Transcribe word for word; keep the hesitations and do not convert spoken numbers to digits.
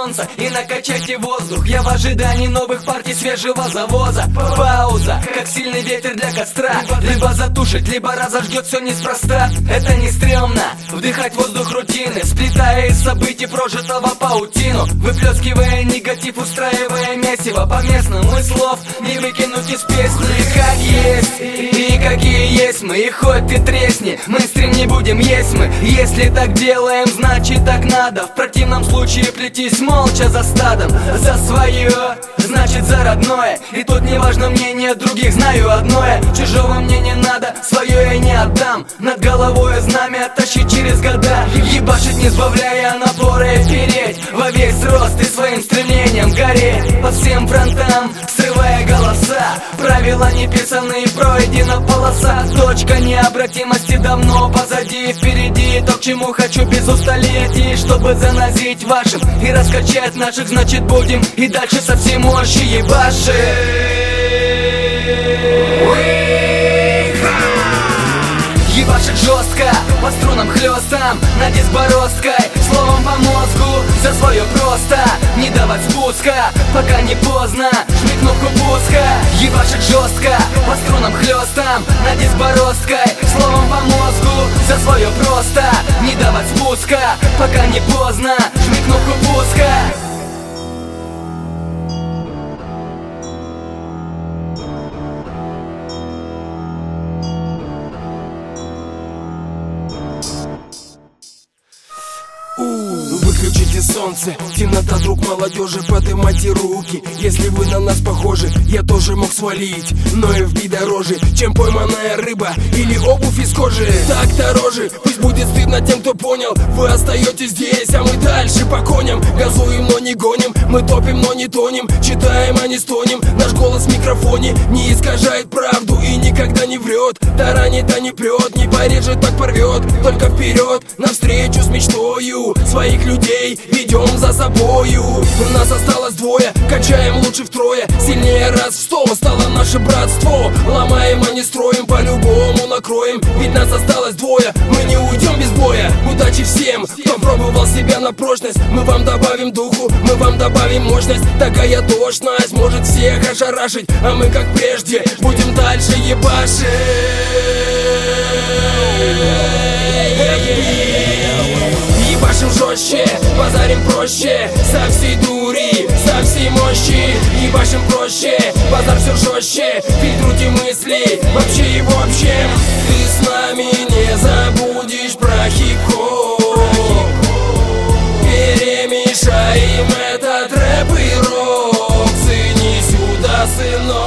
солнца и накачайте воздух. Я в ожидании новых партий свежего завоза. Пауза, как сильный ветер для костра. Либо затушит, либо разожгет все неспроста. Это не стрёмно, вдыхать воздух рутины, сплетая из событий прожитого паутину, выплескивая негатив, устраивая месиво. По местному и слов не выкинуть из песни. Как есть и какие есть мы, и хоть ты тресни, мейнстрим не будем есть мы. Если так делаем, значит так надо. В противном случае плетись молча за стадом. За свое, значит за родное. И тут не важно мнение других, знаю одное: чужого мне не надо, свое я не отдам. Над головой знамя тащить через года, ебашить не сбавляя напора и переть во весь рост и своим стремлением гореть по всем фронтам, срывая голоса. Правила неписанные, пройдена полоса. Точка необратимости давно позади, впереди то, к чему хочу без усталетий. Чтобы занозить вашим и раскачать наших, значит будем и дальше со всей мощи ебашить. Ебашить жестко, по струнам хлестом, на диск бороздкой, словом по мозгу, за свое просто. Не давать спуска, пока не поздно, жми кнопку пуска. Ебашить жестко, по струнам хлестом, на диск бороздкой, словом по мозгу, за свое просто. Не давать спуска, пока не поздно, жми кнопку пуска. Выключите солнце, темнота, друг молодежи, поднимайте руки. Если вы на нас похожи, я тоже мог свалить, но эф би дороже, чем пойманная рыба или обувь из кожи. Так дороже, пусть будет стыдно тем, кто понял. Вы остаетесь здесь, а мы дальше по коням. Газуем, но не гоним, мы топим, но не тонем. Читаем, а не стонем, наш голос в микрофоне не искажает правду и никогда не врет. Таранит, а не прет, не порежет, так порвет. Только вперед, навстречу с мечтою, своих людей ведем за собою. У нас осталось двое, качаем лучше втрое, сильнее раз в сто стало наше братство. Ломаем, а не строим, по-любому накроем, ведь нас осталось двое, мы не уйдем без боя. Удачи всем, кто пробовал себя на прочность. Мы вам добавим духу, мы вам добавим мощность. Такая точность может всех ошарашить, а мы как прежде будем дальше ебашить. Ебашим жестче, базарим проще, со всей дури, со всей мощи. Ебашим проще, базар все жестче, фильтруйте мысли вообще и в общем. Ты с нами не забудешь про хип-хоп. Перемешаем этот рэп и рок. Цени сюда, сынок.